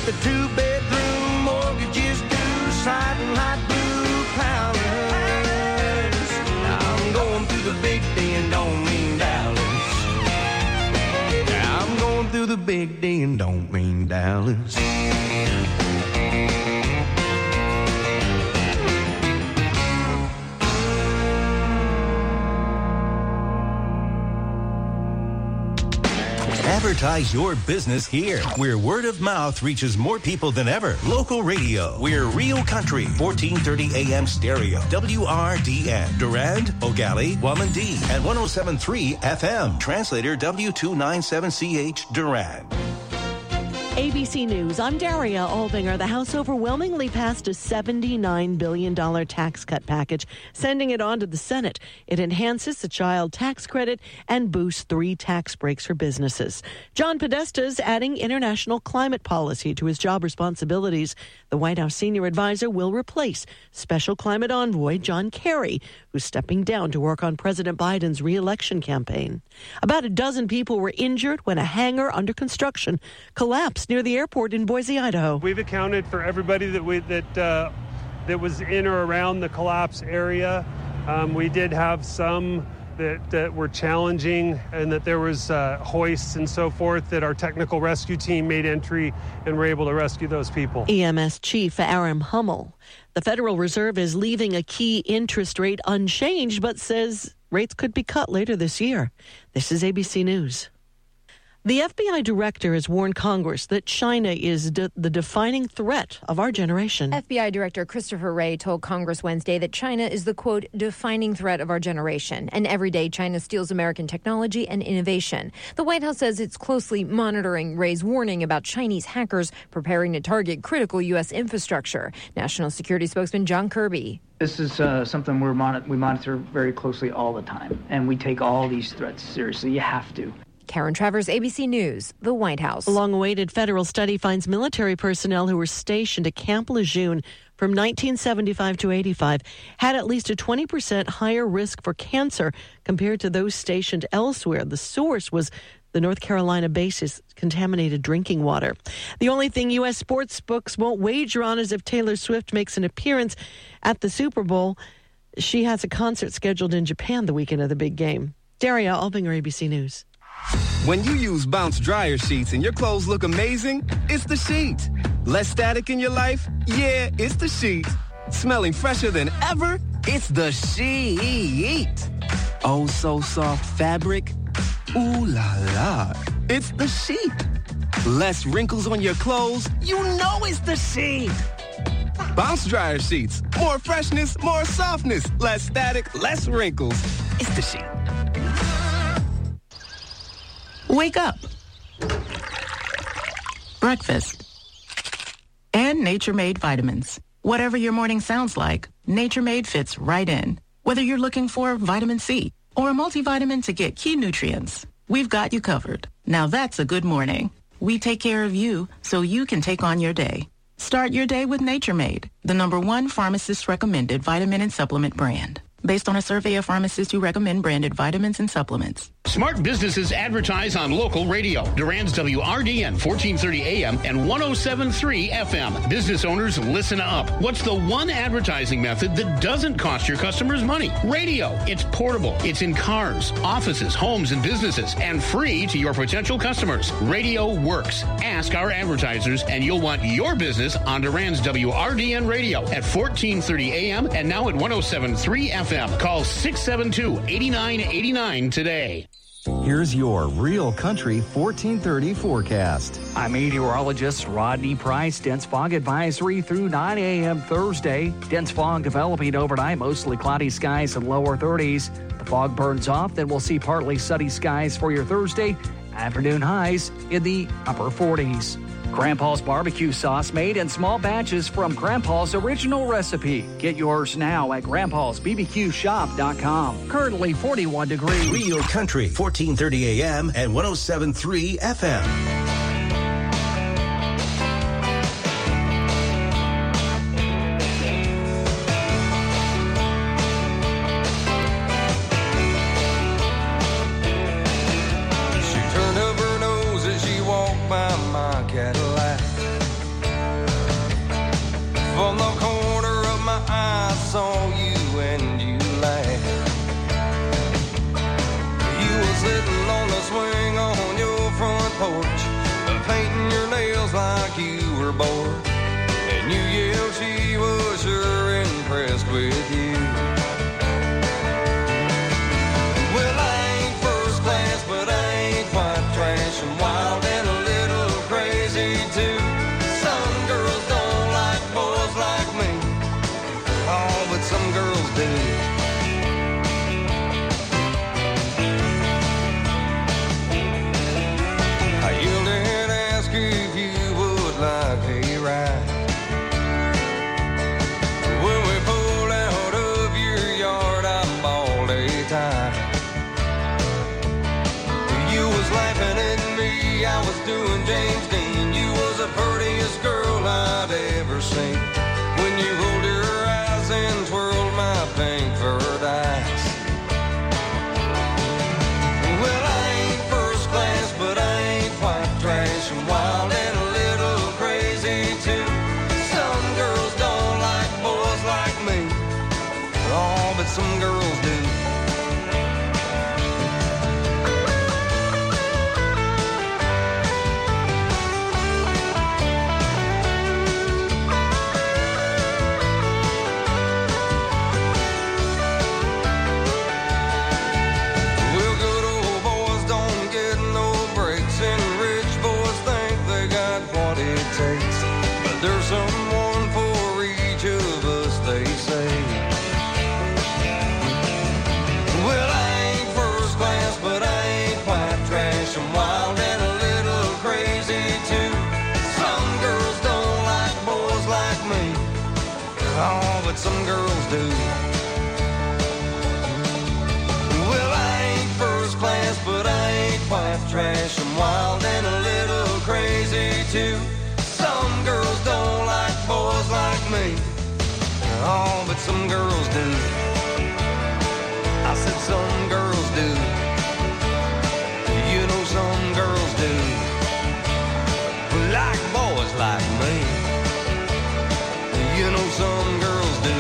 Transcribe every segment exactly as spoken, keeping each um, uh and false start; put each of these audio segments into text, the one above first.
the two-bedroom mortgages due, sliding hot blue clouders. I'm going through the big D and don't mean Dallas. I'm going through the big D and don't mean Dallas. Advertise your business here, where word of mouth reaches more people than ever. Local radio. We're Real Country, fourteen thirty A M stereo. W R D N. Durand, O'Galley, Wamandee, and one oh seven point three F M. Translator W two ninety-seven C H, Durand. A B C News, I'm Daria Albinger. The House overwhelmingly passed a seventy-nine billion dollars tax cut package, sending it on to the Senate. It enhances the child tax credit and boosts three tax breaks for businesses. John Podesta is adding international climate policy to his job responsibilities. The White House senior advisor will replace Special Climate Envoy John Kerry, who's stepping down to work on President Biden's re-election campaign. About a dozen people were injured when a hangar under construction collapsed near the airport in Boise, Idaho. We've accounted for everybody that we that uh, that was in or around the collapse area. Um, we did have some that, that were challenging, and that there was uh, hoists and so forth that our technical rescue team made entry and were able to rescue those people. E M S Chief Aram Hummel. The Federal Reserve is leaving a key interest rate unchanged, but says rates could be cut later this year. This is A B C News. The F B I director has warned Congress that China is de- the defining threat of our generation. F B I Director Christopher Wray told Congress Wednesday that China is the, quote, defining threat of our generation. And every day China steals American technology and innovation. The White House says it's closely monitoring Wray's warning about Chinese hackers preparing to target critical U S infrastructure. National Security Spokesman John Kirby. This is uh, something we're mon- we monitor very closely all the time, and we take all these threats seriously. You have to. Karen Travers, A B C News, the White House. A long-awaited federal study finds military personnel who were stationed at Camp Lejeune from nineteen seventy-five to eighty-five had at least a twenty percent higher risk for cancer compared to those stationed elsewhere. The source was the North Carolina base's contaminated drinking water. The only thing U S sports books won't wager on is if Taylor Swift makes an appearance at the Super Bowl. She has a concert scheduled in Japan the weekend of the big game. Daria Albinger, A B C News. When you use Bounce dryer sheets and your clothes look amazing, it's the sheet. Less static in your life? Yeah, it's the sheet. Smelling fresher than ever? It's the sheet. Oh, so soft fabric? Ooh la la. It's the sheet. Less wrinkles on your clothes? You know it's the sheet. Bounce dryer sheets. More freshness, more softness. Less static, less wrinkles. It's the sheet. Wake up. Breakfast. And Nature Made vitamins. Whatever your morning sounds like, Nature Made fits right in. Whether you're looking for vitamin C or a multivitamin to get key nutrients, we've got you covered. Now that's a good morning. We take care of you so you can take on your day. Start your day with Nature Made, the number one pharmacist recommended vitamin and supplement brand. Based on a survey of pharmacists who recommend branded vitamins and supplements. Smart businesses advertise on local radio. Durand's W R D N, fourteen thirty A M and one oh seven point three F M. Business owners, listen up. What's the one advertising method that doesn't cost your customers money? Radio. It's portable. It's in cars, offices, homes, and businesses, and free to your potential customers. Radio works. Ask our advertisers, and you'll want your business on Durand's W R D N radio at fourteen thirty A M and now at one oh seven point three F M. Call six seven two, eight nine eight nine today. Here's your Real Country fourteen thirty forecast. I'm meteorologist Rodney Price. Dense fog advisory through nine A M Thursday. Dense fog developing overnight, mostly cloudy skies and lower thirties. The fog burns off, then we'll see partly sunny skies for your Thursday. Afternoon highs in the upper forties. Grandpa's barbecue sauce made in small batches from Grandpa's original recipe. Get yours now at grandpas b b q shop dot com. Currently forty-one degrees. Real Country, fourteen thirty A M and one oh seven point three F M. She turned up her nose as she walked by my Cadillac. like hayride. When we pulled out of your yard, I bawled a time. You was laughing at me, I was doing James Dean. You was the prettiest girl I'd ever seen. When you rolled your eyes and twirled my pink furred eyes. Well, I ain't first class, but I ain't quite trash. I'm wild and a little crazy too. Some girls don't like boys like me. Oh, but some girls do. There's someone for each of us, they say. Well, I ain't first class, but I ain't quite trash. I'm wild and a little crazy too. Some girls don't like boys like me. Oh, but some girls do. Well, I ain't first class, but I ain't quite trash. I'm wild and a little crazy too. Some girls don't like boys like me. Oh, but some girls do. I said some girls do. You know some girls do. Like boys like me. You know some girls do.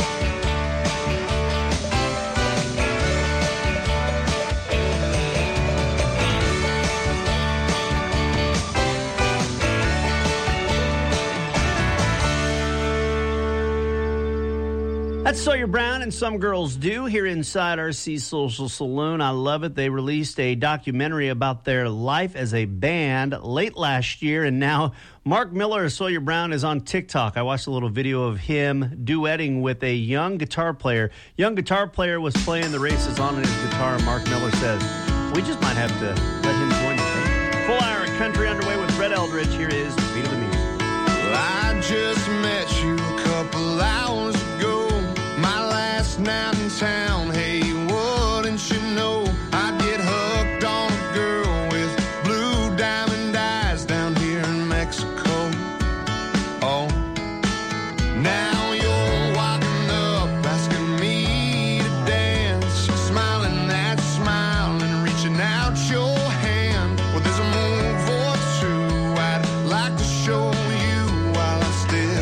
That's Sawyer Brown and Some Girls Do here inside R C Social Saloon. I love it. They released a documentary about their life as a band late last year, and now Mark Miller of Sawyer Brown is on TikTok. I watched a little video of him duetting with a young guitar player. Young guitar player was playing the races on his guitar, and Mark Miller says, we just might have to let him join the thing. Full hour of country underway with Brett Eldridge. Here is Beat of the Music. Well, I just met you a couple hours ago. My last night in town, hey, wouldn't you know I'd get hooked on a girl with blue diamond eyes down here in Mexico. Oh, now you're walking up, asking me to dance, smiling that smile and reaching out your hand. Well, there's a move or two I'd like to show you while I still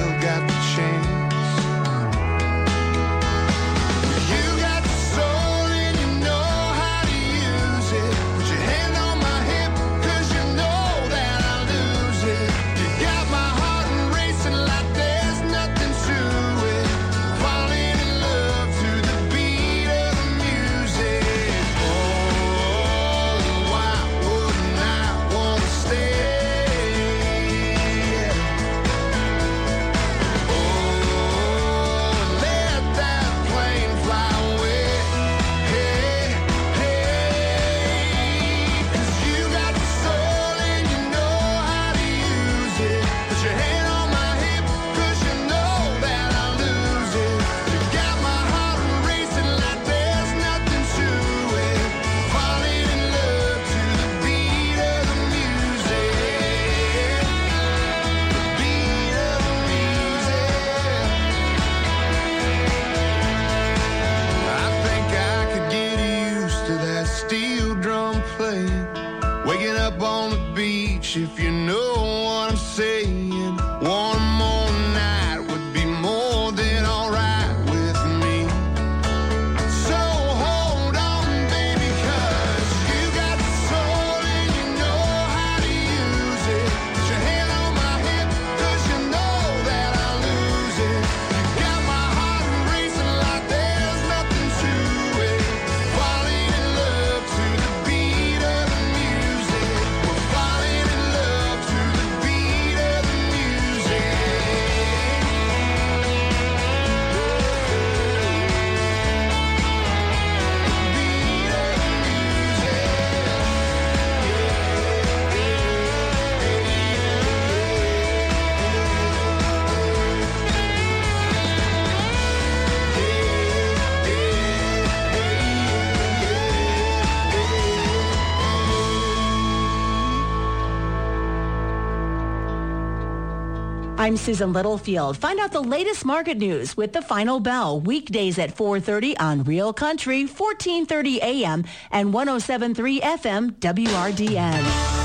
I'm Susan Littlefield. Find out the latest market news with The Final Bell, weekdays at four thirty on Real Country, fourteen thirty A M and one oh seven point three F M W R D N.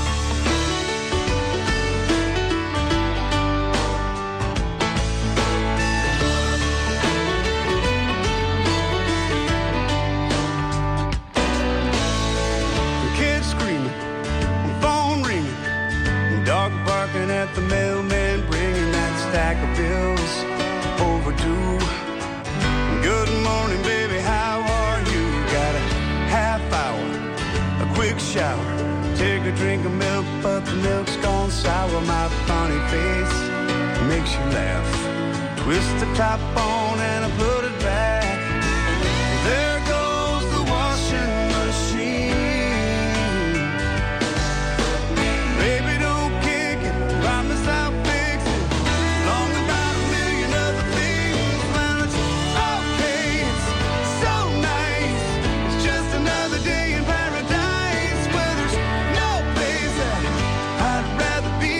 At the mailman bringing that stack of bills overdue. Good morning, baby, how are you? Got a half hour, a quick shower, take a drink of milk, but the milk's gone sour. My funny face makes you laugh. Twist the top on and I put it back. There goes the washing machine. Baby, don't kick it, promise I'll fix it. Long about a million other things. Well, it's okay, it's so nice. It's just another day in paradise where there's no place that I'd rather be.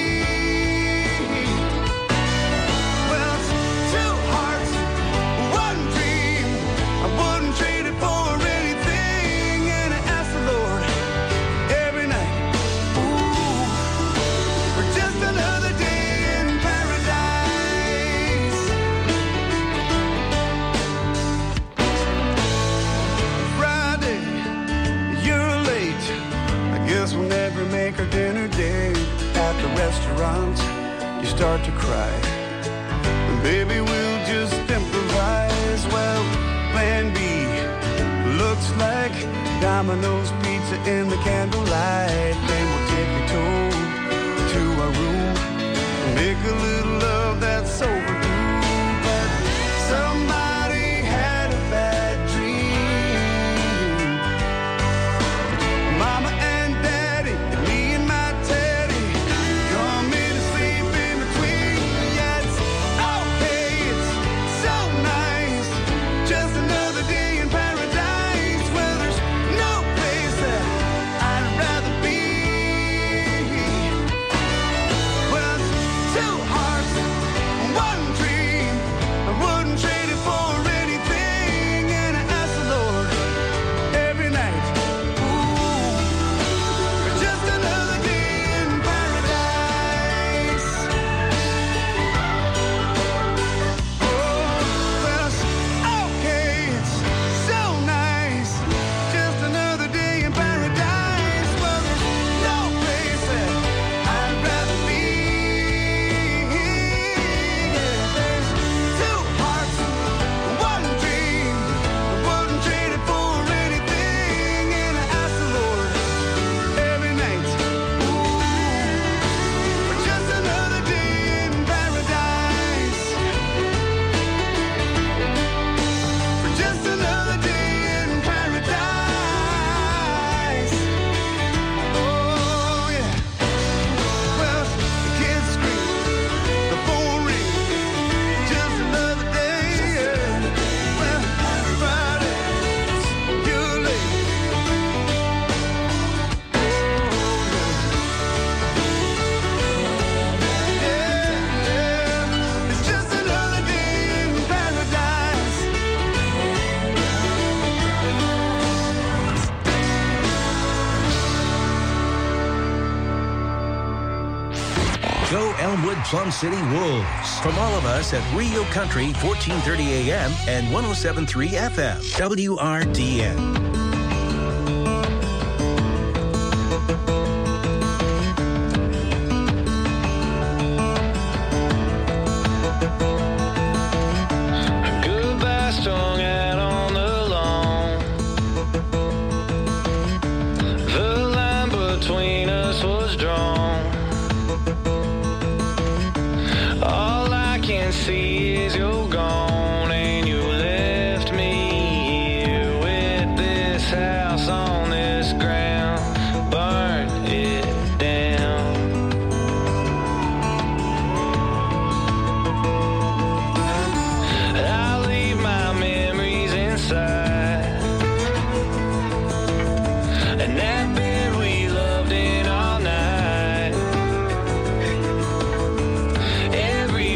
Well, it's two hearts, one dream. I wouldn't trade it for anything. And I ask the Lord every night, ooh, for just another day in paradise. Friday, you're late. I guess we'll never make our dinner date. At the restaurant, you start to cry. And baby, we'll just improvise. Well, plan B looks like Domino's pizza in the candlelight. Then we'll take a tour to our room and make a little love that's overdue. But somebody had a bad dream. Mama and Daddy, and me and my Teddy, come in and sleep in between. Yeah, it's okay, it's so nice. Just another day in paradise where there's no place that I'd rather be. Well, it's two hearts, one dream. I wouldn't trade it for anything. And I ask the Lord every night, ooh, for just another day in paradise. Oh, well, it's okay, it's so nice. Just another day in paradise. Well, there's no place that I'd rather be. Yeah, there's two hearts, one dream. I wouldn't trade it for anything. And I ask the Lord every night, ooh, for just another day in paradise. For just another day in paradise. Oh, yeah. Well, the kids scream, the phone rings, just another day. Yeah. Well, Friday, you're late. Yeah, yeah. It's just another day in paradise. Go Elmwood Plum City Wolves. From all of us at Rio Country, fourteen thirty A M and one oh seven point three F M, W R D N. Goodbye strung out on the lawn. The line between us was drawn. All I can see is you're gone, and you left me here with this house on this ground. Burn it down. I leave my memories inside, and that bed we loved in all night. Every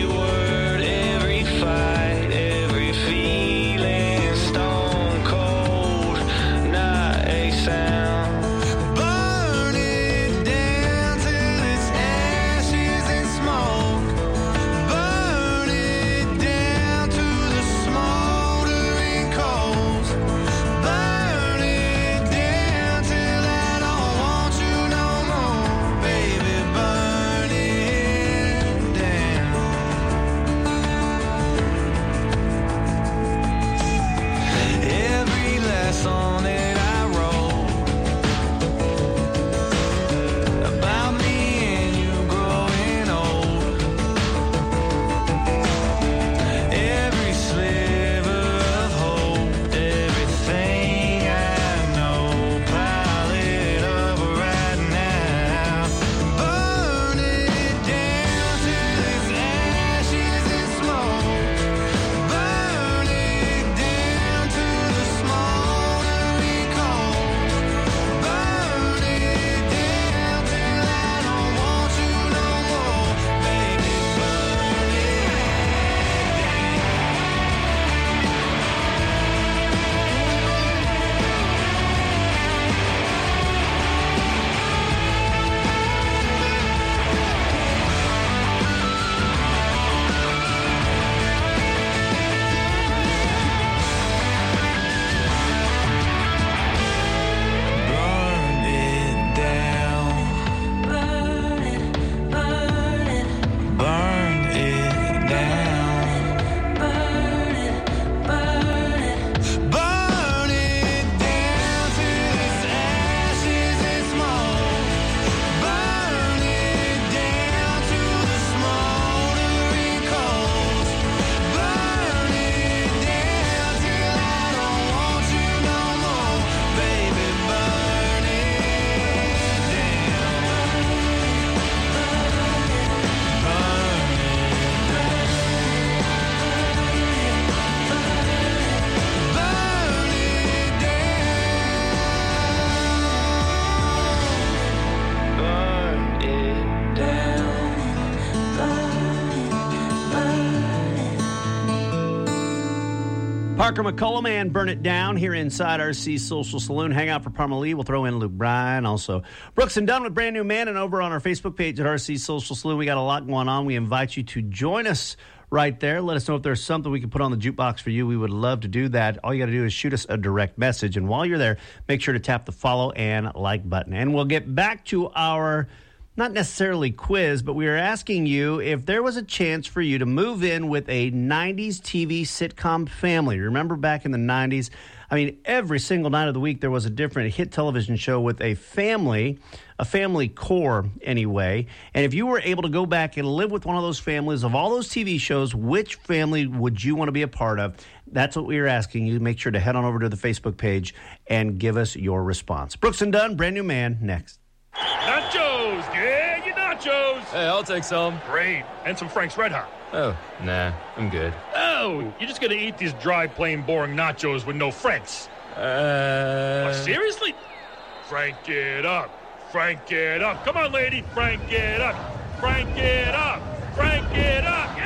Parker McCollum and Burn It Down here inside R C Social Saloon. Hang out for Parma Lee. We'll throw in Luke Bryan. Also, Brooks and Dunn with Brand New Man. And over on our Facebook page at R C Social Saloon, we got a lot going on. We invite you to join us right there. Let us know if there's something we can put on the jukebox for you. We would love to do that. All you got to do is shoot us a direct message. And while you're there, make sure to tap the follow and like button. And we'll get back to our, not necessarily quiz, but we are asking you if there was a chance for you to move in with a nineties T V sitcom family. Remember back in the nineties? I mean, every single night of the week there was a different hit television show with a family, a family core anyway. And if you were able to go back and live with one of those families of all those T V shows, which family would you want to be a part of? That's what we are asking you. Make sure to head on over to the Facebook page and give us your response. Brooks and Dunn, Brand New Man, next. Nachos! Yeah, your nachos! Hey, I'll take some. Great. And some Frank's Red Hot. Oh, nah, I'm good. Oh, you're just gonna eat these dry, plain, boring nachos with no Franks? Uh... Oh, seriously? Frank it up. Frank it up. Come on, lady. Frank it up. Frank it up. Frank it up.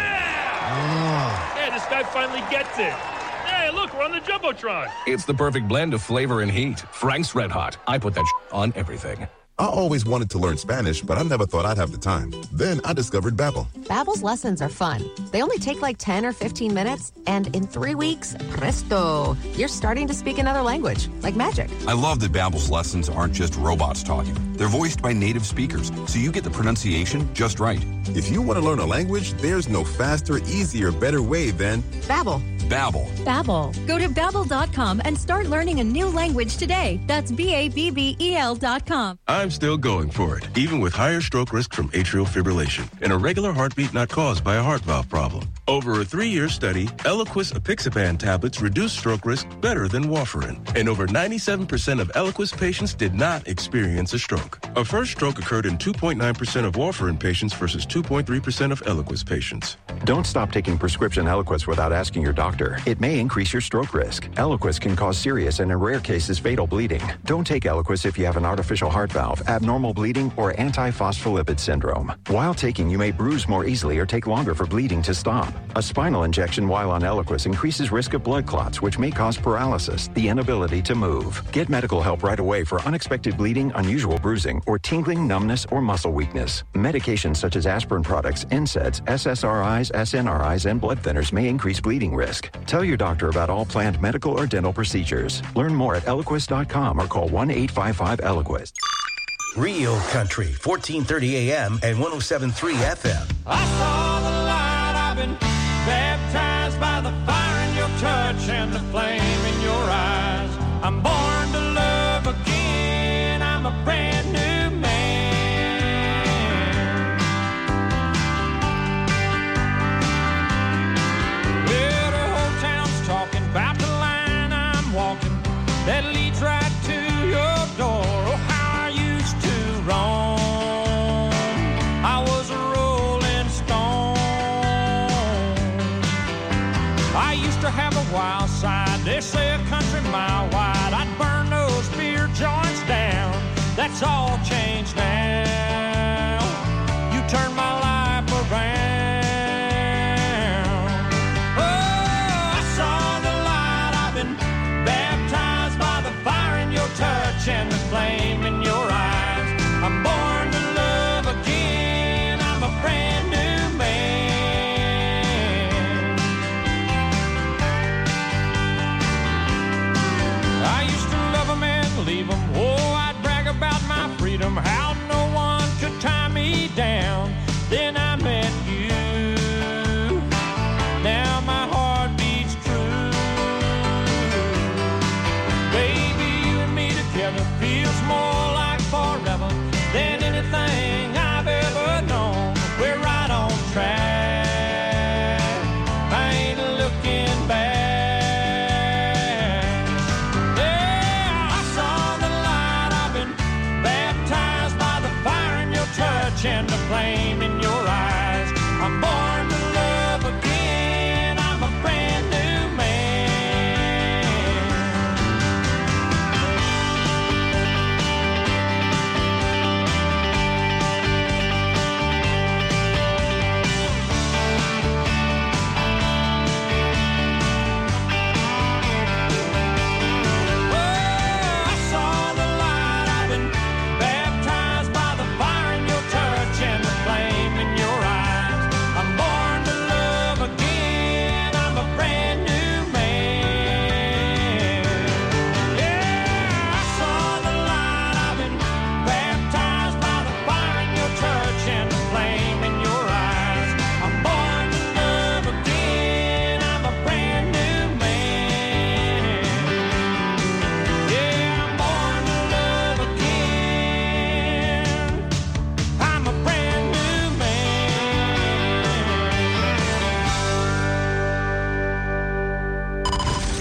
Yeah! Yeah, this guy finally gets it. Hey, look, we're on the Jumbotron. It's the perfect blend of flavor and heat. Frank's Red Hot. I put that on everything. I always wanted to learn Spanish, but I never thought I'd have the time. Then I discovered Babbel. Babbel's lessons are fun. They only take like ten or fifteen minutes, and in three weeks, presto, you're starting to speak another language, like magic. I love that Babbel's lessons aren't just robots talking. They're voiced by native speakers, so you get the pronunciation just right. If you want to learn a language, there's no faster, easier, better way than Babbel. Babbel. Babbel. Go to Babbel dot com and start learning a new language today. That's B A B B E L dot com. I'm still going for it, even with higher stroke risk from atrial fibrillation, an irregular heartbeat not caused by a heart valve problem. Over a three-year study, Eliquis apixaban tablets reduced stroke risk better than warfarin, and over ninety-seven percent of Eliquis patients did not experience a stroke. A first stroke occurred in two point nine percent of warfarin patients versus two point three percent of Eliquis patients. Don't stop taking prescription Eliquis without asking your doctor. It may increase your stroke risk. Eliquis can cause serious and in rare cases fatal bleeding. Don't take Eliquis if you have an artificial heart valve, abnormal bleeding, or antiphospholipid syndrome. While taking, you may bruise more easily or take longer for bleeding to stop. A spinal injection while on Eliquis increases risk of blood clots, which may cause paralysis, the inability to move. Get medical help right away for unexpected bleeding, unusual bruising, or tingling, numbness, or muscle weakness. Medications such as aspirin products, N SAIDs, S S R Is, S N R Is, and blood thinners may increase bleeding risk. Tell your doctor about all planned medical or dental procedures. Learn more at Eliquis dot com or call one eight five five Eliquis. Real Country, fourteen thirty A M and one oh seven point three F M. I saw the light, I've been baptized by the fire in your touch and the flame in your eyes. I'm born to love again, I'm a brand new man. Well, the whole town's talking about the line I'm walking that leads right to your door. Oh, how I used to roam, I was a rolling stone. I used to have a wild side, they say a country mile wide. I'd burn those beer joints down, that's all changed now. You turned my life around. Oh, I saw the light, I've been baptized by the fire in your touch and the flame in your eyes. I'm born to love again, I'm a brand new man. I used to love 'em and leave 'em. Oh, I'd brag about my freedom, how no one could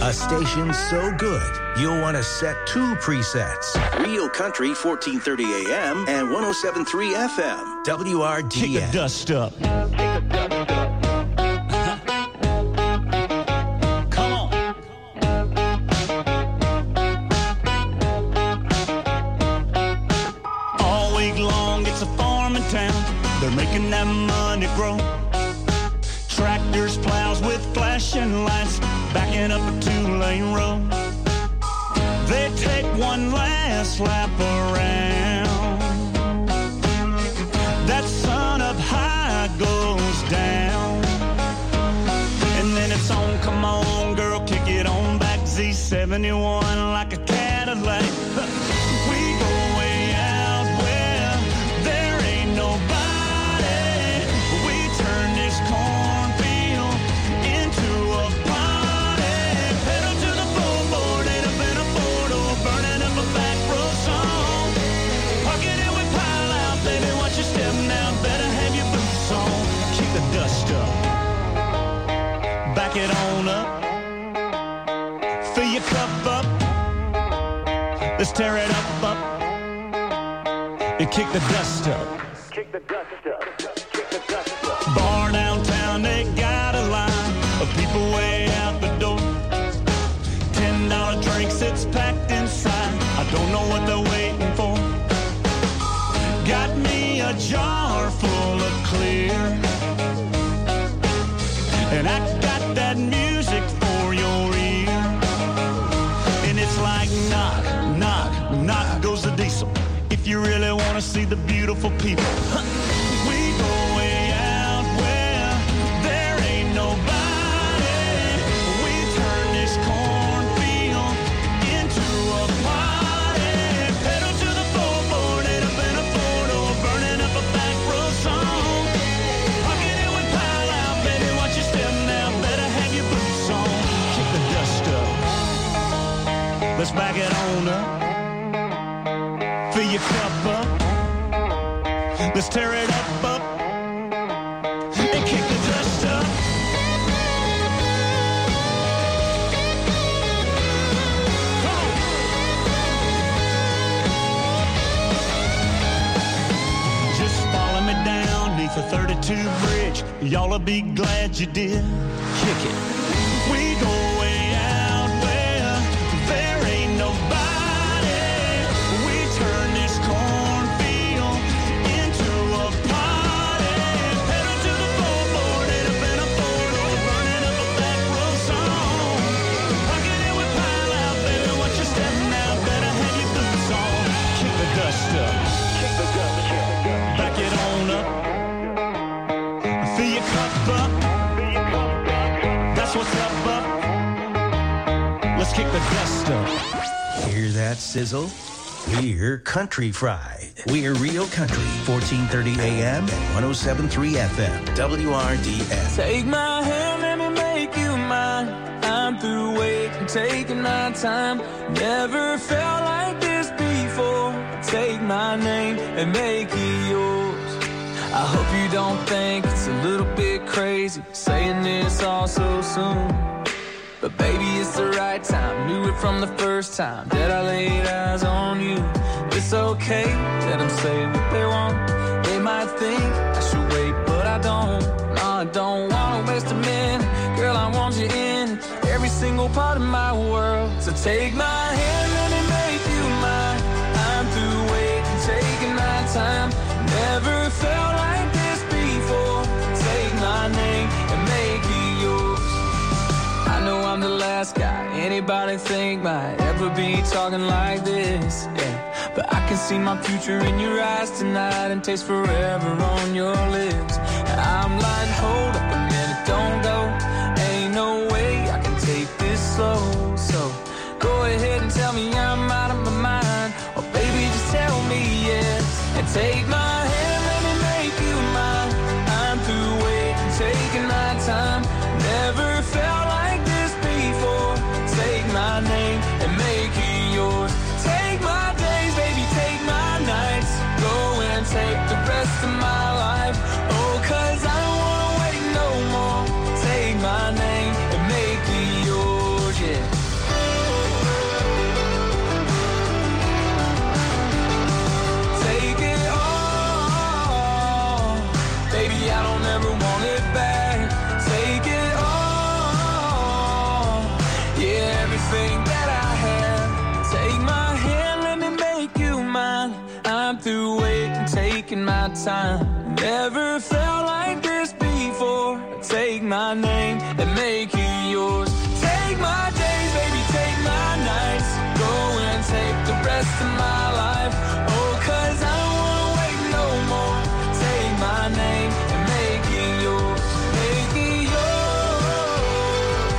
A station so good, you'll want to set two presets. Real Country, fourteen thirty A M and one oh seven point three F M. W R D N. Kick the dust up. Come on. All week long, it's a farming town. They're making that money grow. Tractors, plows with flashing lights, backing up a two-lane road. They take one last lap around. That sun up high goes down. And then it's on, come on, girl, kick it on back. Z seventy-one like a Cadillac. We go way out where there ain't nobody. We turn this cornfield into a party. Pedal to the floorboard, ain't up in a four-door, burning up a back road song. Parking it with pile out, baby, watch your step now. Better have your boots on. Kick the dust up. Back it on up. Fill your cup up. Let's tear it up, up. And kick the dust up. Kick the dust up. Kick the dust up. Bar downtown, they got a line of people way out the door. Ten dollar drinks, it's packed inside. I don't know what they're waiting for. Got me a jar full of clear, and I got that music for your ear. And it's like knock, knock, knock goes the diesel. If you really want to see the beautiful people, we go way out where there ain't nobody. We turn this cornfield into a party. Pedal to the floorboard, ain't up in a four-door, burning up a back road song. Parking it with pile out, baby, watch your step now. Better have your boots on. Kick the dust up. Let's back it on up. Fill your cup up. Let's tear it up, up. And kick the dust up. Come on. Just follow me down neath the thirty-two bridge. Y'all'll be glad you did. Kick it. We go way out where there ain't nobody. Turn this cornfield into a party. Pedal to the floorboard, ain't up in a four-door, burning up a back road song. Parking it with pile out, baby, watch your step now. Better have your boots on. Kick the dust up. Kick the dust up. Back it on up. Fill your cup up. That's what's up, up. Let's kick the dust up. Hear that sizzle? We're Country Fried. We're Real Country, fourteen thirty A M and one oh seven point three F M, W R D N. Take my hand, let me make you mine. I'm through waiting, taking my time. Never felt like this before. Take my name and make it yours. I hope you don't think it's a little bit crazy saying this all so soon. But baby, it's the right time. Knew it from the first time that I laid eyes on you. It's okay that I'm saying what they want. They might think I should wait, but I don't. No, I don't want to waste a minute. Girl, I want you in every single part of my world. So take my hand, let me make you mine. I'm through waiting, taking my time. Never felt like this before. Take my name and make it yours. I know I'm the last guy anybody think might ever be talking like this, yeah. But I can see my future in your eyes tonight and taste forever on your lips. I'm like, hold up a minute, don't go. Ain't no way I can take this slow. So go ahead and tell me I'm out of my mind, or baby, just tell me yes. And take my hand, let me make you mine. I'm through waiting, taking my time. Never felt like this before. Take my name and make it yours. Take my days, baby, take my nights. Go and take the rest of my life. Oh, cause I don't wanna wait no more. Take my name and make it yours, yeah. time. Never felt like this before. Take my name and make it yours. Take my days, baby, take my nights. Go and take the rest of my life. Oh, 'cause I don't wanna wait no more. Take my name and make it yours. Make it yours.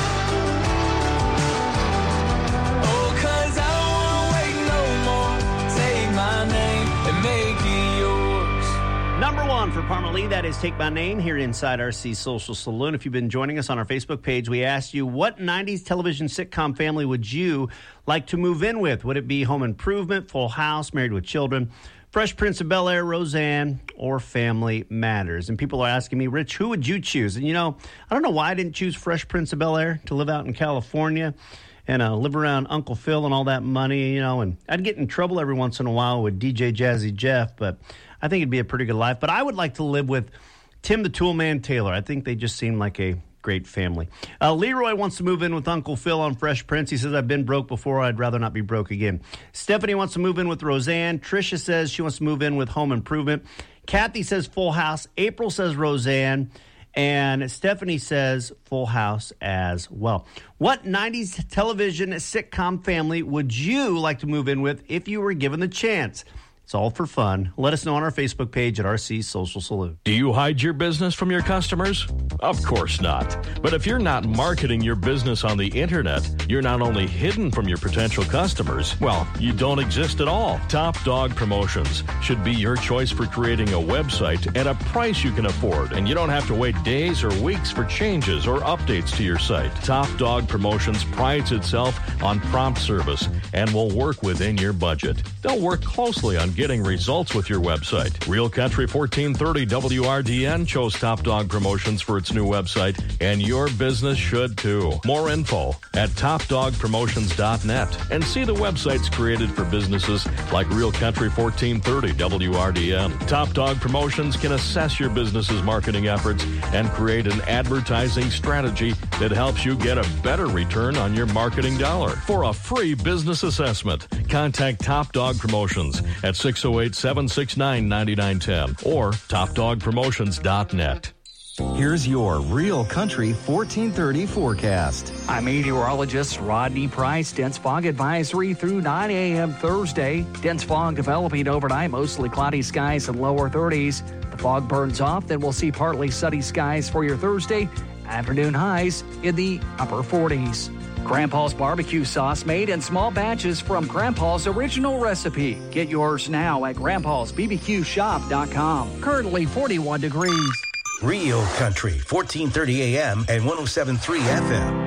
Oh, 'cause I don't wanna wait no more. Take my name and make it yours. Number one for Parmalee, that is Take My Name here inside R C Social Saloon. If you've been joining us on our Facebook page, we asked you, what nineties television sitcom family would you like to move in with? Would it be Home Improvement, Full House, Married with Children, Fresh Prince of Bel-Air, Roseanne, or Family Matters? And people are asking me, Rich, who would you choose? And, you know, I don't know why I didn't choose Fresh Prince of Bel-Air to live out in California and uh, live around Uncle Phil and all that money, you know, and I'd get in trouble every once in a while with D J Jazzy Jeff, but I think it'd be a pretty good life. But I would like to live with Tim the Toolman Taylor. I think they just seem like a great family. Uh, Leroy wants to move in with Uncle Phil on Fresh Prince. He says, I've been broke before. I'd rather not be broke again. Stephanie wants to move in with Roseanne. Tricia says she wants to move in with Home Improvement. Kathy says Full House. April says Roseanne. And Stephanie says Full House as well. What nineties television sitcom family would you like to move in with if you were given the chance? It's all for fun. Let us know on our Facebook page at R C Social Saloon. Do you hide your business from your customers? Of course not. But if you're not marketing your business on the internet, you're not only hidden from your potential customers, well, you don't exist at all. Top Dog Promotions should be your choice for creating a website at a price you can afford, and you don't have to wait days or weeks for changes or updates to your site. Top Dog Promotions prides itself on prompt service and will work within your budget. They'll work closely on getting results with your website. Real Country fourteen thirty W R D N chose Top Dog Promotions for its new website, and your business should too. More info at top dog promotions dot net, and see the websites created for businesses like Real Country fourteen thirty W R D N. Top Dog Promotions can assess your business's marketing efforts and create an advertising strategy that helps you get a better return on your marketing dollar. For a free business assessment, contact Top Dog Promotions at six oh eight, seven six nine, nine nine one zero or top dog promotions dot net. Here's your Real Country fourteen thirty forecast. I'm meteorologist Rodney Price. Dense fog advisory through nine a.m. Thursday. Dense fog developing overnight, mostly cloudy skies and lower thirties. The fog burns off, then we'll see partly sunny skies for your Thursday. Afternoon highs in the upper forties. Grandpa's barbecue sauce made in small batches from Grandpa's original recipe. Get yours now at grandpas b b q shop dot com. Currently forty-one degrees. Real Country, fourteen thirty A M and one oh seven point three F M.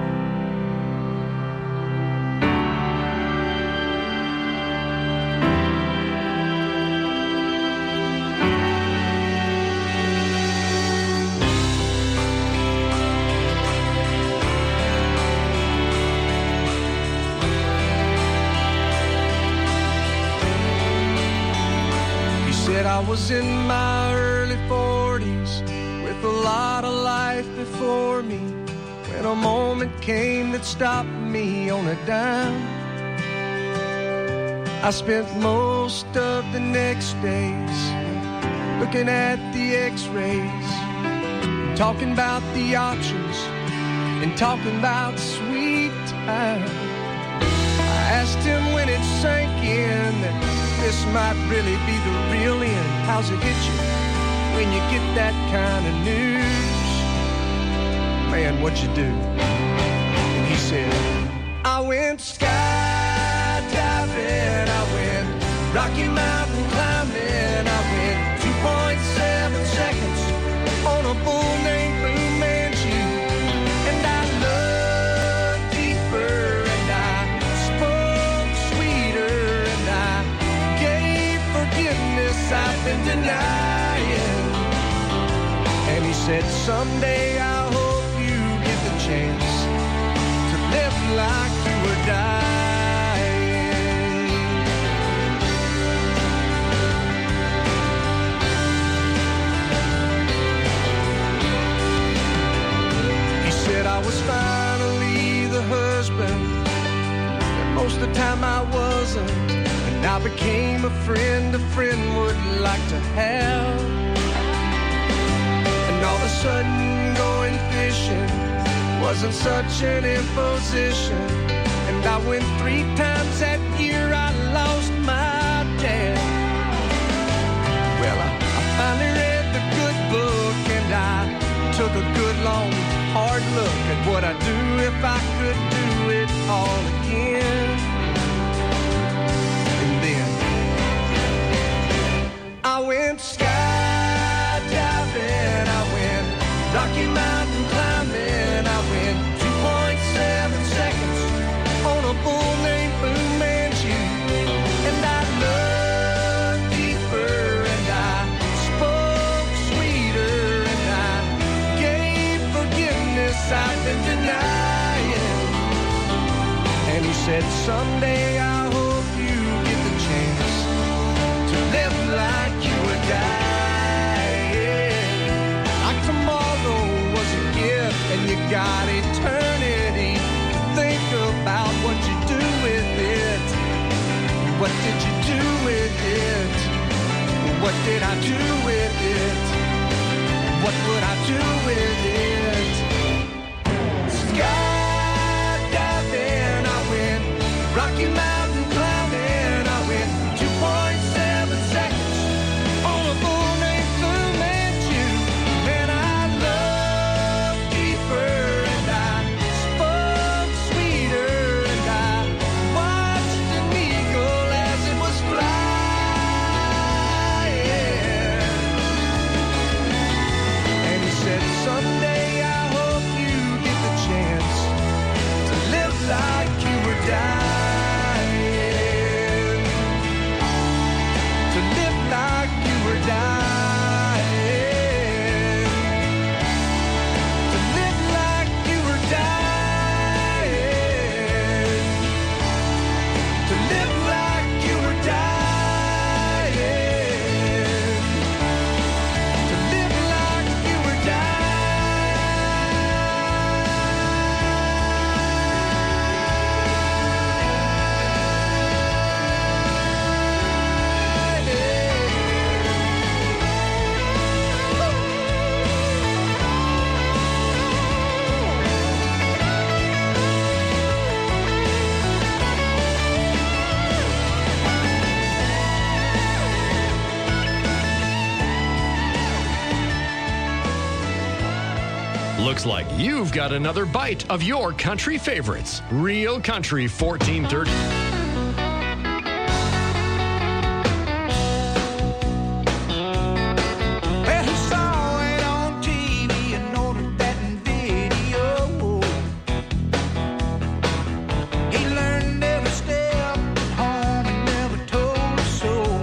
I was in my early forties with a lot of life before me when a moment came that stopped me on a dime. I spent most of the next days looking at the x-rays, talking about the options and talking about sweet time. I asked him when it sank in that this might really be the real end. How's it hit you when you get that kind of news? Man, what you do? And he said, I went skydiving, I went Rocky Mountain climbing, I went two point seven seconds on a bull named Fu Manchu, and I looked deeper and I spoke sweeter and I gave forgiveness I've been denying. And he said, someday I hope you get the chance to live like you were dying. He said I was finally the husband that most of the time I wasn't, and And I became a friend a friend would like to have. And all of a sudden going fishing wasn't such an imposition. And I went three times that year, I lost my dad. Well, I, I finally read the good book, and I took a good long hard look at what I'd do if I could do it all again. And then I went skydiving, I went Rocky Mountain climbing, I went two point seven seconds on a bull named Fu Manchu. And I looked deeper, and I spoke sweeter, and I gave forgiveness I've been denying. And he said, someday I hope you get the chance to live like you were dying. Like tomorrow was a gift, and you got eternity to think about what you do with it. What did you do with it? What did I do with it? What would I do with it? Skydiving, I went Rocky Mountain climbing, I went two point seven seconds on a bull named Fu Manchu. And I looked deeper, and I spoke sweeter, and I watched an eagle as it was flying. And he said, someday I hope you get the chance to live like you were dying. To live like you were dying. To live like you were dying. To live like you were dying. To live like you were Looks like you've got another bite of your country favorites. Real Country fourteen thirty. Well, he saw it on T V and noted that in video. He learned every step at home and never told a soul.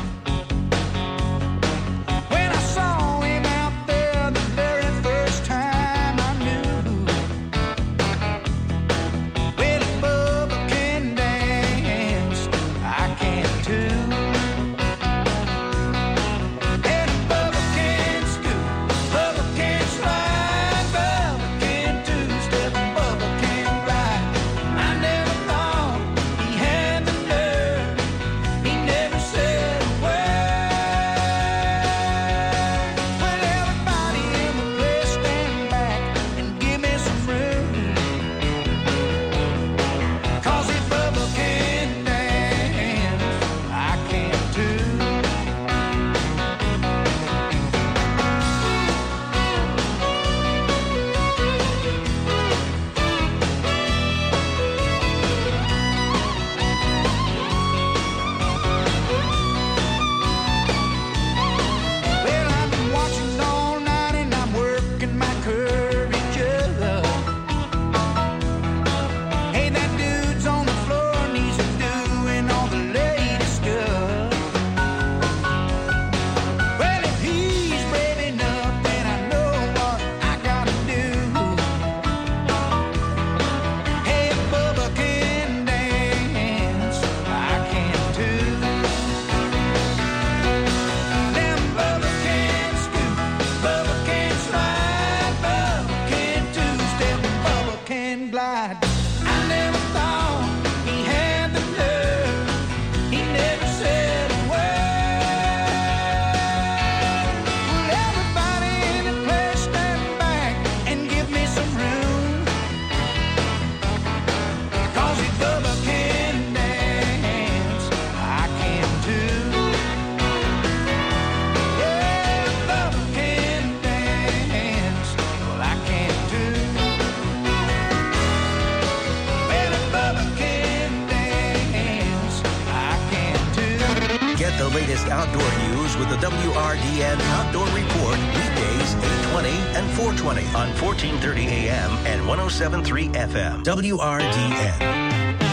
When I saw him out there the very first time, I knew. Well, Bubba can dance. news with the W R D N Outdoor Report weekdays eight twenty and four twenty on fourteen thirty A M and one oh seven point three F M. W R D N.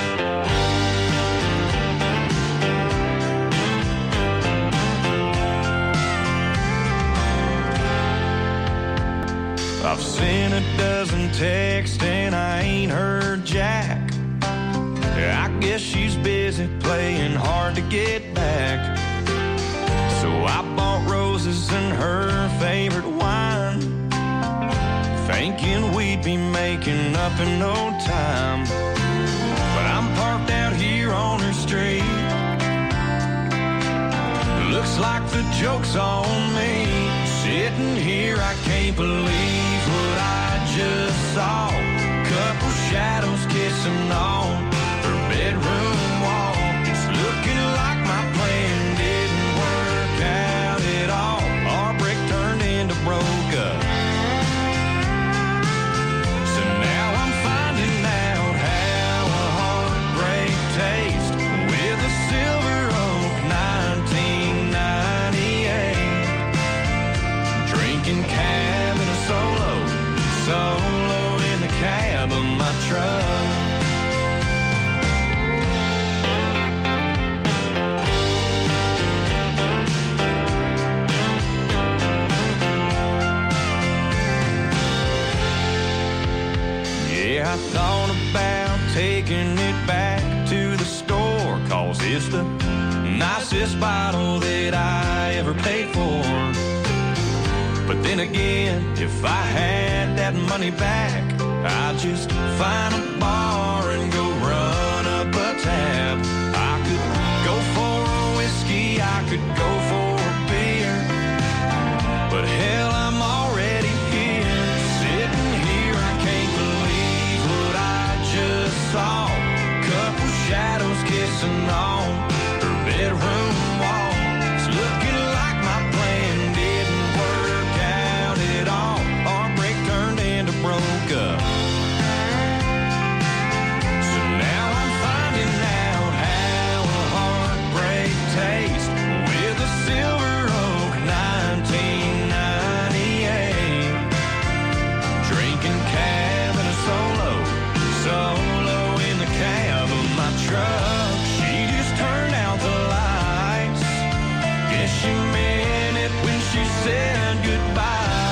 I've seen a dozen texts and I ain't heard Jack. I guess she's busy playing hard to get back. So I bought roses and her favorite wine, thinking we'd be making up in no time. But I'm parked out here on her street. Looks like the joke's on me. Sitting here, I can't believe what I just saw. Couple shadows kissing on her bedroom wall. It's looking like my plan didn't work out at all. Our brick turned into broke up. So now I'm finding out how a heartbreak tastes with a Silver Oak nineteen ninety-eight. Drinking cabin solo, solo in the cab of my truck. Yeah, I thought about taking it back to the store, 'cause it's the nicest bottle that I ever paid for. But then again, if I had that money back, I'd just find a bar and go run up a tab. I could go for a whiskey, I could go for a beer, but hell, I'm already here. Sitting here, I can't believe what I just saw. Couple shadows kissing on her bedroom wall. It's looking like my plan didn't work out at all. Our break turned into broke up. So now I'm finding out how a heartbreak tastes with a Silver Oak nineteen ninety-eight. Drinking cabin solo, solo in the cab of my truck. She just turned out the lights. Guess she meant it when she said goodbye.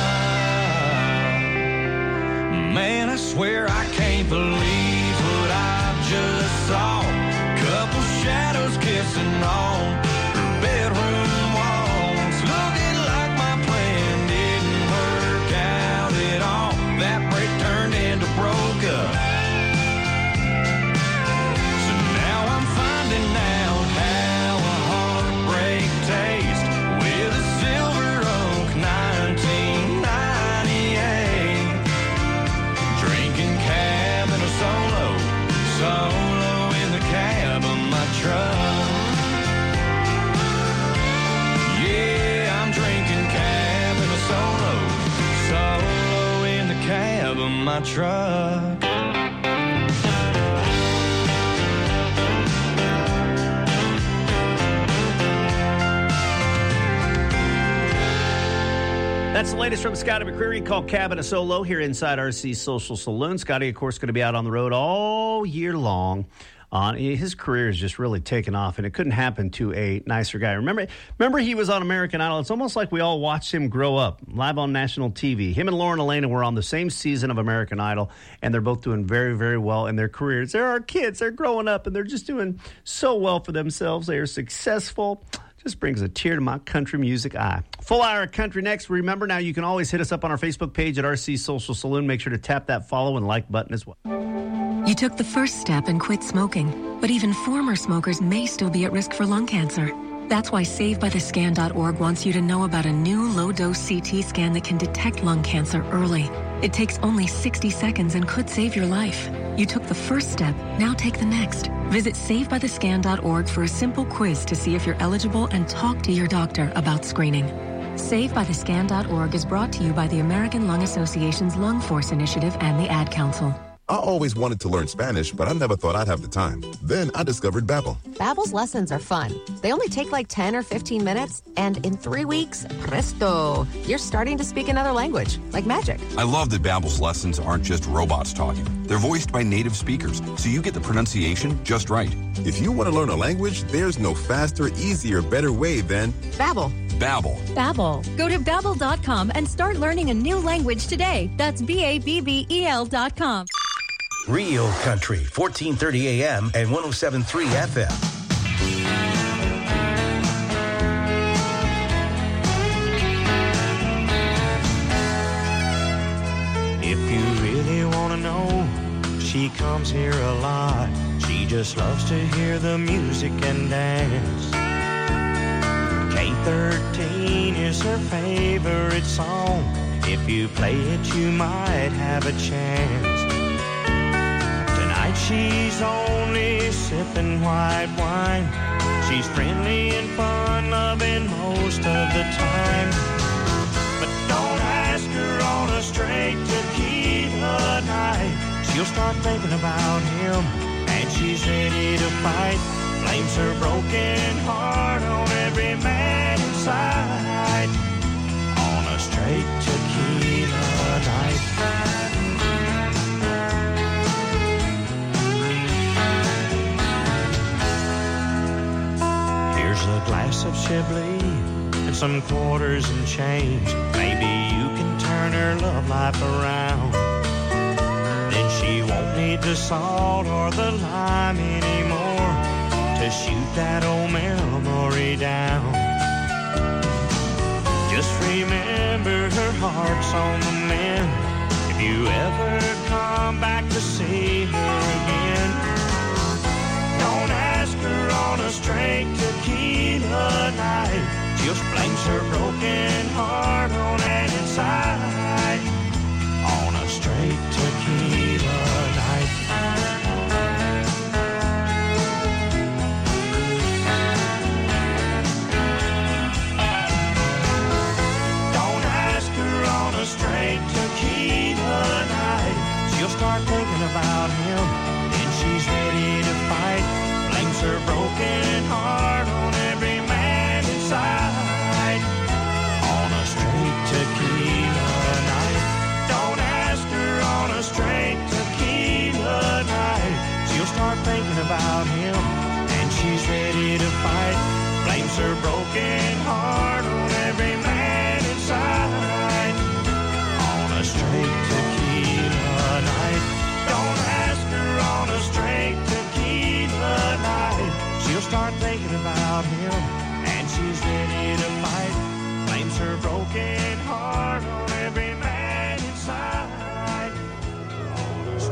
Man, I swear I can't believe what I just saw. Couple shadows kissing on her bedroom walls. Looking like my plan didn't work out at all. That break turned into broke up. So now I'm finding out how a heartbreak tastes with a Silver Oak nineteen ninety-eight. Drinking cabin solo, solo in the cab of my truck. Yeah, I'm drinking cabin solo, solo in the cab of my truck. That's the latest from Scotty McCreery called Cabin of Solo here inside R C Social Saloon. Scotty, of course, going to be out on the road all year long. Uh, his career has just really taken off, and it couldn't happen to a nicer guy. Remember, remember he was on American Idol. It's almost like we all watched him grow up live on national T V. Him and Lauren Elena were on the same season of American Idol, and they're both doing very, very well in their careers. They're our kids. They're growing up, and they're just doing so well for themselves. They are successful. Just brings a tear to my country music eye. Full hour of country next. Remember now, you can always hit us up on our Facebook page at R C Social Saloon. Make sure to tap that follow and like button as well. You took the first step and quit smoking, but even former smokers may still be at risk for lung cancer. That's why Save By The Scan dot org wants you to know about a new low-dose C T scan that can detect lung cancer early. It takes only sixty seconds and could save your life. You took the first step, now take the next. Visit Save By The Scan dot org for a simple quiz to see if you're eligible and talk to your doctor about screening. Save By The Scan dot org is brought to you by the American Lung Association's Lung Force Initiative and the Ad Council. I always wanted to learn Spanish, but I never thought I'd have the time. Then I discovered Babbel. Babbel's lessons are fun. They only take like ten or fifteen minutes, and in three weeks, presto, you're starting to speak another language, like magic. I love that Babbel's lessons aren't just robots talking. They're voiced by native speakers, so you get the pronunciation just right. If you want to learn a language, there's no faster, easier, better way than Babbel. Babbel. Babbel. Go to Babbel dot com and start learning a new language today. That's B A B B E L dot com. Real Country, fourteen thirty A M and one oh seven point three F M. If you really want to know, she comes here a lot. She just loves to hear the music and dance. K thirteen is her favorite song. If you play it, you might have a chance. Tonight she's only sipping white wine. She's friendly and fun-loving most of the time. But don't ask her on a straight tequila night. She'll start thinking about him, and she's ready to fight. Blames her broken heart on every man inside. On a straight tequila night. A glass of Chablis and some quarters and change. Maybe you can turn her love life around. Then she won't need the salt or the lime anymore to shoot that old memory down. Just remember her heart's on the mend. If you ever come back to see her again, don't ask her on a straight tequila night. Just blames her broken heart on an inside. On a straight tequila night. Don't ask her on a straight tequila night. She'll start thinking about him, and she's ready to fight. Blames her broken heart on every man inside. On a straight tequila night. Don't ask her on a straight tequila night. She'll start thinking about him, and she's ready to fight. Blames her broken heart on every man inside. On a straight tequila night. Don't ask her on a straight tequila night. She'll start thinking about him, and she's ready to fight. Blames her broken heart on every man inside. On a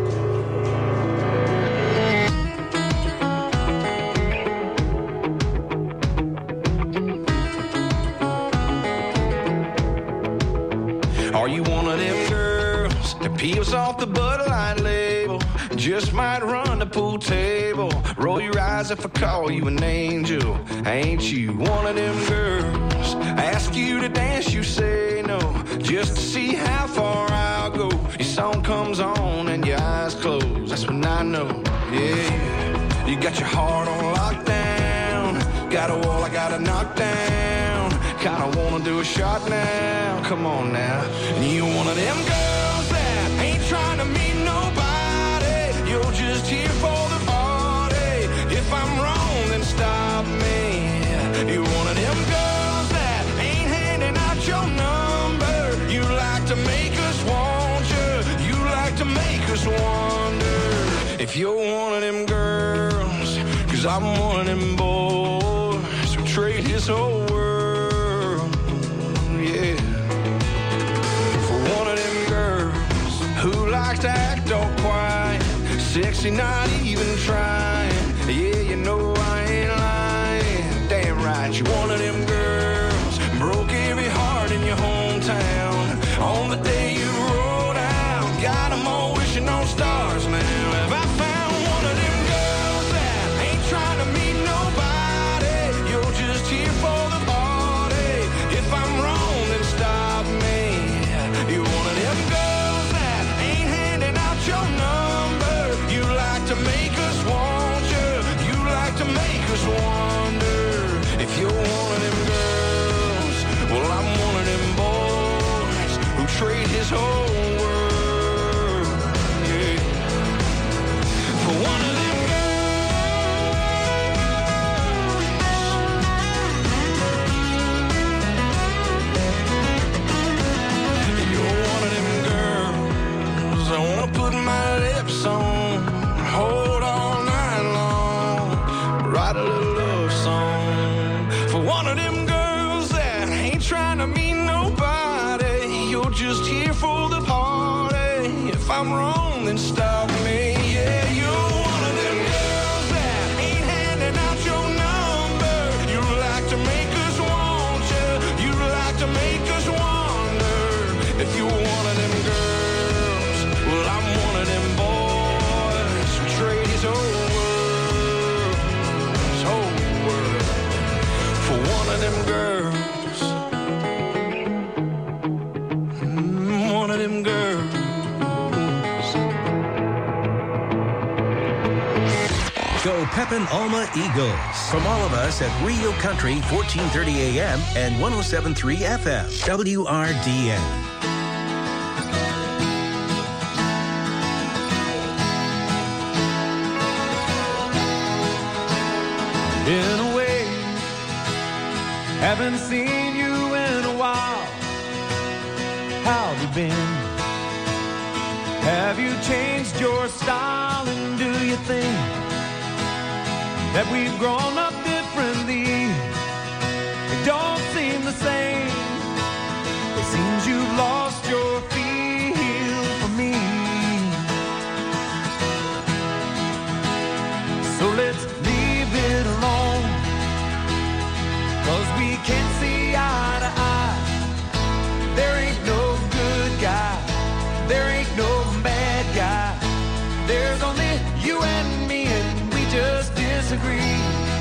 straight. Are you one of them girls that peels off the Bud Light label? Just might run the pool table. Roll your eyes if I call you an angel. Ain't you one of them girls? Ask you to dance, you say no. Just to see how far I'll go. Your song comes on and your eyes close. That's when I know, yeah. You got your heart on lockdown. Got a wall I gotta knock down. Kinda wanna do a shot now. Come on now. You one of them girls that ain't trying to meet nobody. You're just here for the party. If I'm wrong, then stop me. You're one of them girls that ain't handing out your number. You like to make us want you. You like to make us wonder if you're one of them girls. Cause I'm one of them boys who trade his whole world, yeah, for one of them girls who likes to act all quiet. Sexy, not even trying. Yeah, you know I ain't lying. Damn right, you one of them girls. Broke every heart in your hometown. On the day you rolled out, got them all wishing on stars now. Have I found one of them girls that ain't trying to meet nobody? You're just here for the party. If I'm wrong, then stop me. You're one of them girls that ain't handing out your number. If I'm wrong, then stop me. Yeah, you're one of them girls that ain't handing out your number. You like to make us want you. You like to make us wonder. If you're one of them girls, well, I'm one of them boys who trade his whole world, his whole world, for one of them girls. Mm, one of them girls. Go Pepin Alma Eagles. From all of us at Rio Country, fourteen thirty A M and one oh seven point three F M, W R D N. Been away, haven't seen you in a while. How have you been? Have you changed your style? And do you think that we've grown up differently? It don't seem the same. It seems you've lost your feel for me. So let's leave it alone, 'cause we can't see eye to eye. There ain't no good guy, there ain't no bad guy. There's only you and me, and we just disagree.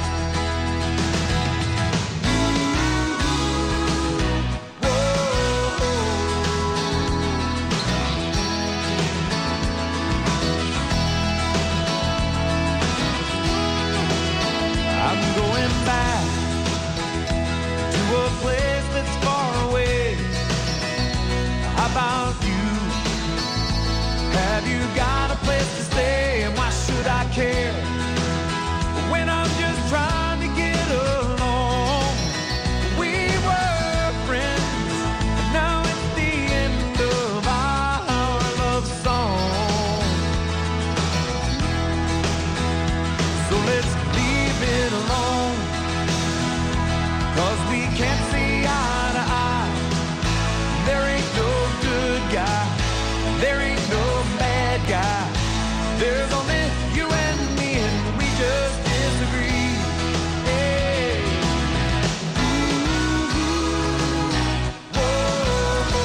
I'm going back to a place that's far away. How about you? Have you got a place to stay? And why should I care when I'm just trying to get along? We were friends, and now it's the end of our love song. So let's leave it alone, 'cause we can't see eye to eye. There ain't no good guy, there ain't no bad guy. There's only you and me, and we just disagree. Hey. Ooh, whoa.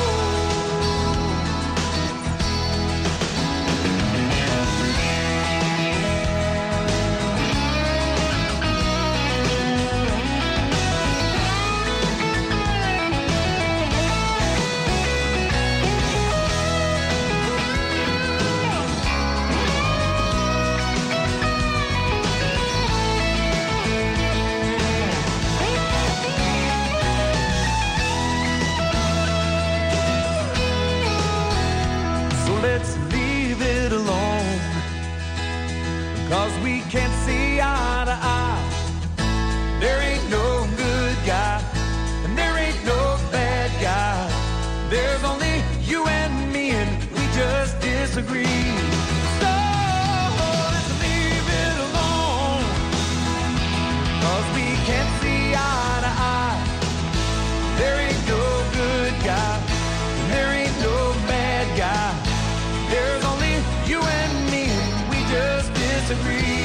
So let's leave it alone, 'cause we can't see eye to eye. There ain't no good guy, and there ain't no bad guy. There's only you and me, and we just disagree. So let's leave it alone, 'cause we can't see eye to eye. There ain't no good guy, and there ain't no bad guy. There's only you and me, and we just disagree.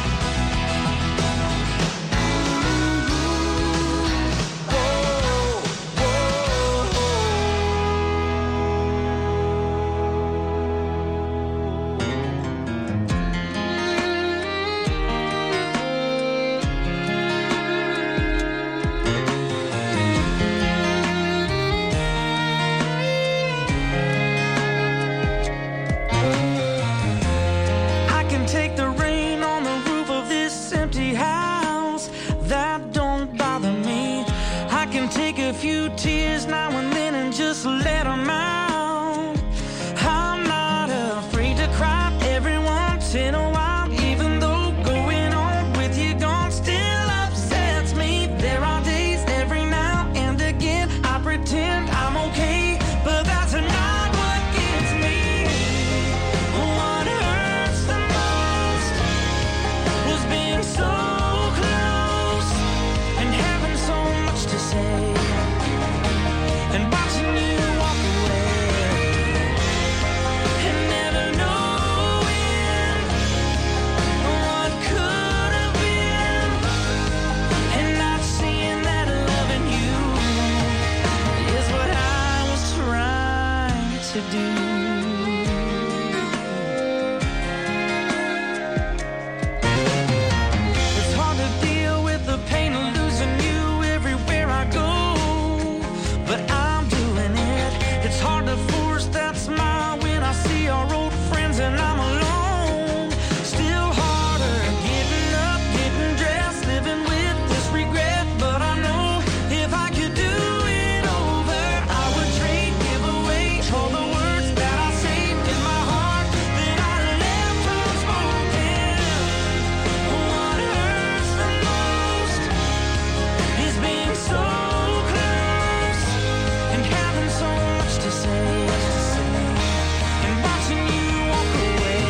Whoa, whoa. I can take the rain It's hard to deal with the pain of losing you everywhere I go, but I'm doing it. It's hard to force that smile when I see our old friends and I'm alone. Still harder getting up, getting dressed, living with this regret. But I know if I could do it over, I would trade, give away all the words that I saved in my heart that I left unspoken. What hurts the most is being so close and having so much to say, and watching you walk away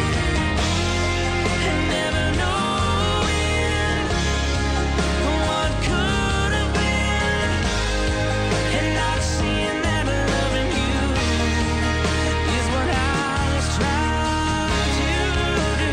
and never knowing what could have been, and not seeing that loving you is what I was trying to do.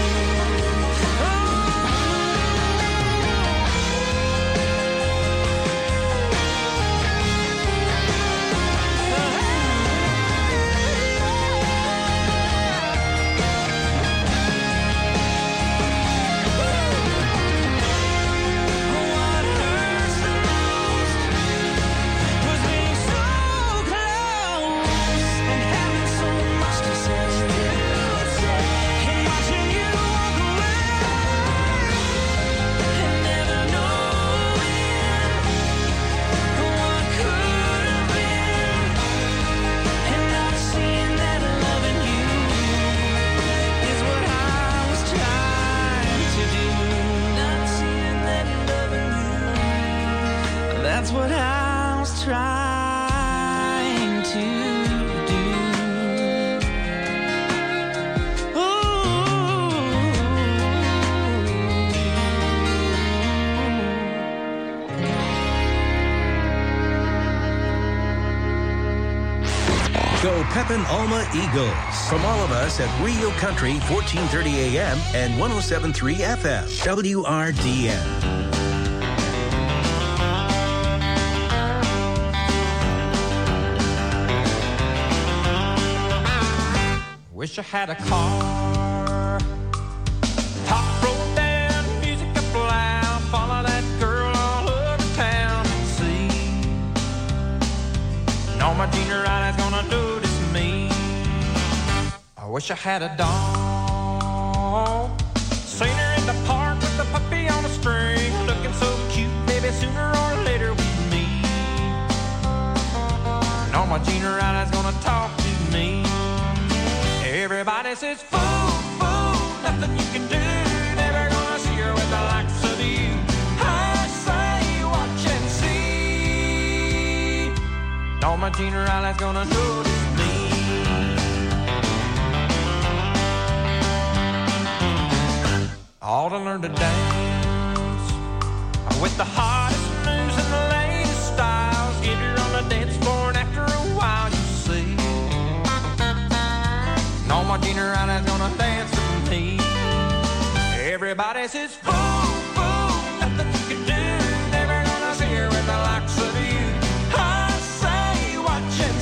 What hurts the most was being so close and having so much to say, and watching you walk away and never knowing what could have been, and not seeing that loving you is what I was trying to do. Not seeing that loving you, that's what I was trying to do. Go Pepin Alma Eagles. From all of us at Rio Country, fourteen thirty A M and one oh seven point three F M, W R D N. Wish I had a car. Top rolled down, music up loud. Follow that girl all over town. See, and all my junior eyes gonna notice me. I wish I had a dog. Seen her in the park with the puppy on a string, looking so cute, maybe sooner or later we meet. And all my junior eyes gonna talk to me. Everybody says, fool, fool, nothing you can do. Never gonna see her with the likes of you. I say, watch and see. And all my junior eyes gonna notice me. I ought to learn to dance with the hottest moves and the latest styles. Get her on the dance floor, and after a while you see, and all my junior eyes gonna dance with me. Everybody says, fool, fool, nothing you can do. Never gonna see her with the likes of you. I say, watch and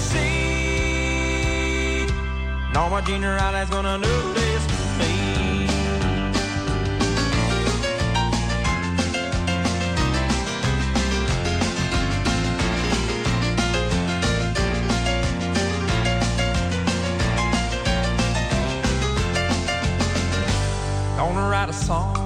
see. And all my junior eyes gonna notice me. Gonna write a song